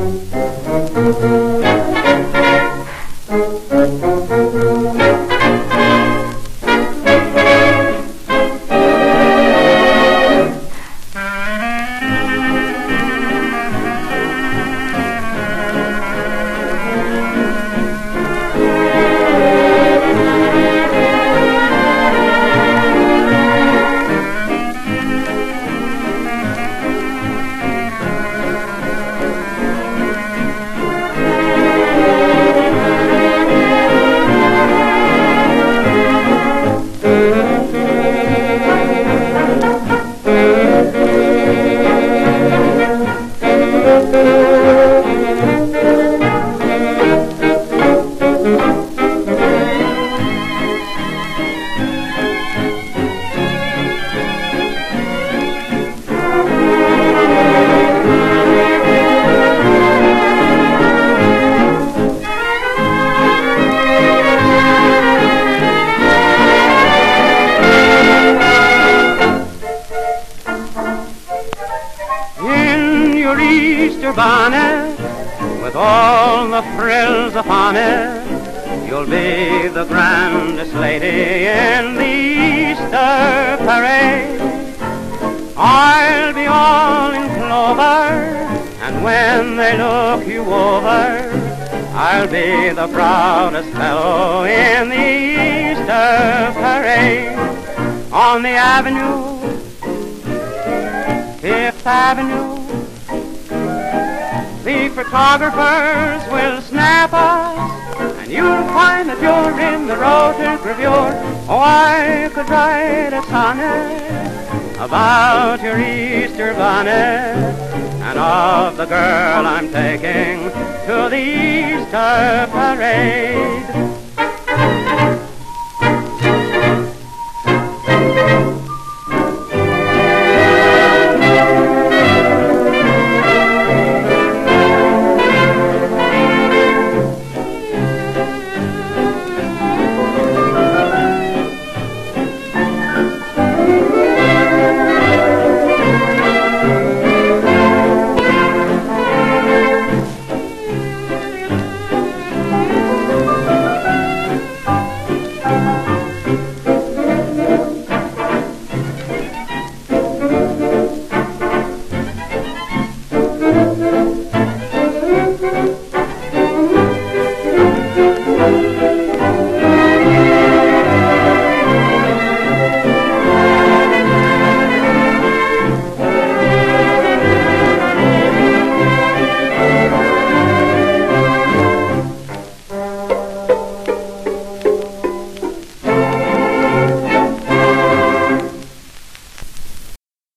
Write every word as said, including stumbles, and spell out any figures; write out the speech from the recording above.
Your Easter bonnet, with all the frills upon it, you'll be the grandest lady in the Easter parade. I'll be all in clover, and when they look you over, I'll be the proudest fellow in the Easter parade. On the avenue, Fifth Avenue, the photographers will snap us, and you'll find that you're in the Rota Gravure. Oh, I could write a sonnet about your Easter bonnet, and of the girl I'm taking to the Easter parade.